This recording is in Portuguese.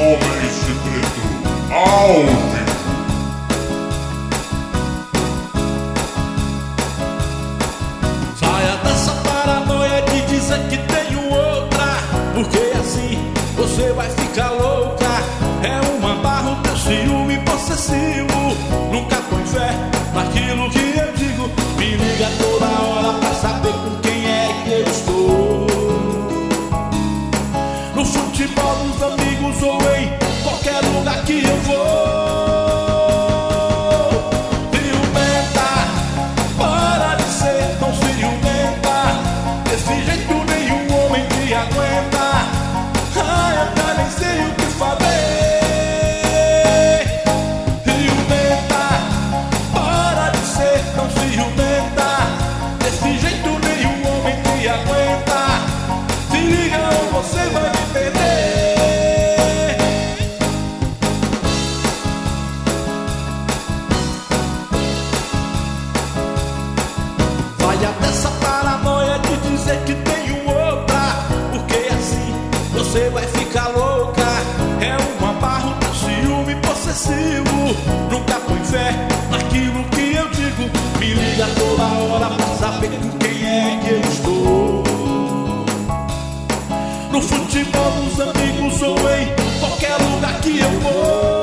Toma esse preto ao vivo. Saia dessa paranoia de dizer que tenho outra, porque assim você vai ficar louca. É uma barra o teu ciúme possessivo. Nunca põe fé naquilo que eu digo. Me liga toda hora pra saber com quem é que eu estou. No futebol dos amigos ou em qualquer lugar que eu vou. Ciumenta, para de ser tão ciumenta. Desse jeito nenhum homem te aguenta. Ai, eu já nem sei o que fazer. Ciumenta, para de ser tão ciumenta. Desse jeito nenhum homem te aguenta. Se liga ou você vai me perder. Saia dessa paranoia de dizer que tenho outra, porque assim você vai ficar louca. É uma barra o teu ciúme possessivo. Nunca põe fé naquilo que eu digo. Me liga toda hora pra saber com quem é que eu estou. No futebol dos amigos ou em qualquer lugar que eu vou.